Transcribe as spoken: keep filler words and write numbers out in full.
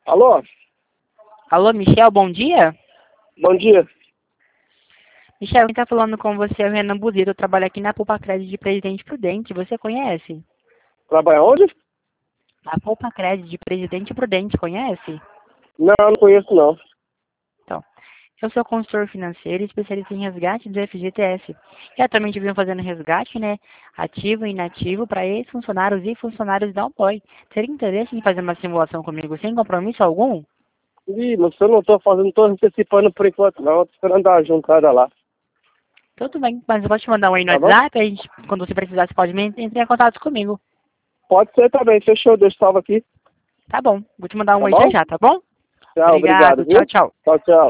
Alô? Alô, Michel, bom dia? Bom dia. Michel, quem está falando com você é o Renan Buzeto. Eu trabalho aqui na Poupa Crédito de Presidente Prudente. Você conhece? Trabalha onde? Na Poupa Crédito de Presidente Prudente, conhece? Não, não conheço não. Então, eu sou consultor financeiro e especialista em resgate do F G T S. E atualmente venho fazendo resgate, né, ativo e inativo para ex-funcionários e funcionários da Amploy. Teria interesse em fazer uma simulação comigo sem compromisso algum? Ih, mas eu não tô fazendo, não tô antecipando por enquanto não. Tô esperando dar a juntada lá. Tudo bem, mas eu vou te mandar um aí no Tá bom? WhatsApp, a gente, quando você precisar, você pode me- entrar em contato comigo. Pode ser também. Fechou, deixa eu salvo aqui. Tá bom, vou te mandar um Tá aí já bom? já, tá bom? Tchau, obrigado, Obrigado, viu? tchau, tchau. Tchau, tchau.